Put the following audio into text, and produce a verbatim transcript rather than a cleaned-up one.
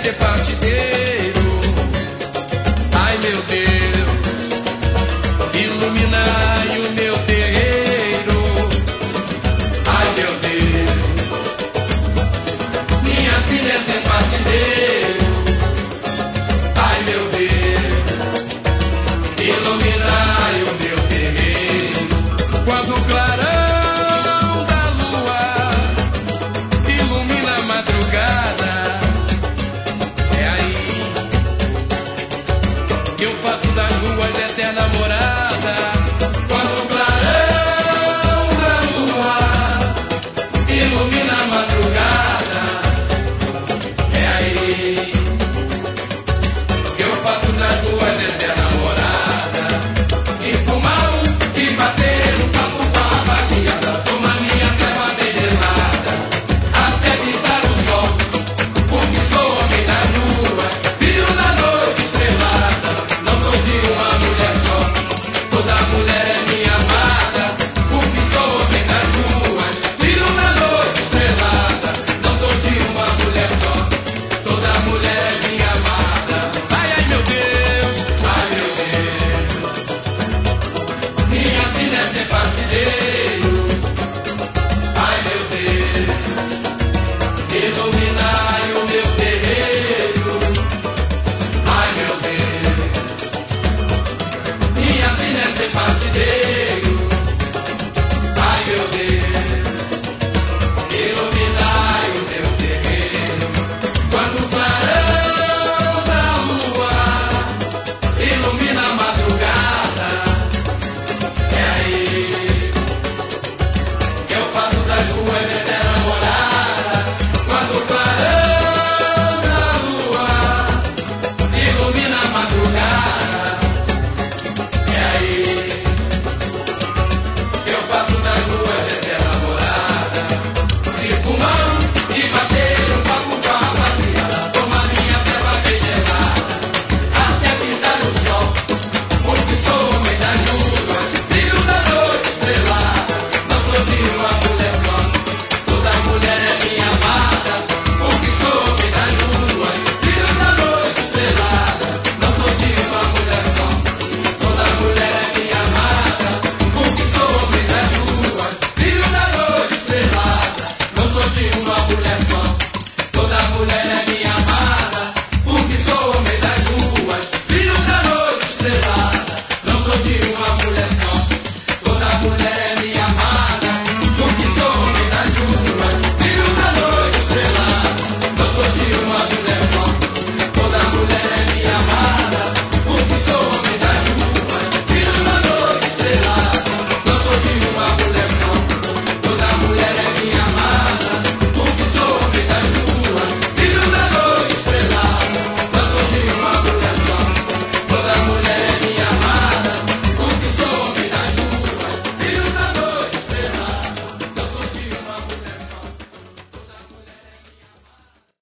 ser partideiro. Ai meu Deus, iluminai o meu terreiro. Ai meu Deus, minha sina é ser partideiro. Ai meu Deus, iluminai o meu terreiro. Quando o clarão da lua ilumina a madrugada, é aí que eu faço das ruas eterna morada. Quando o clarão da lua ilumina a madrugada, é aí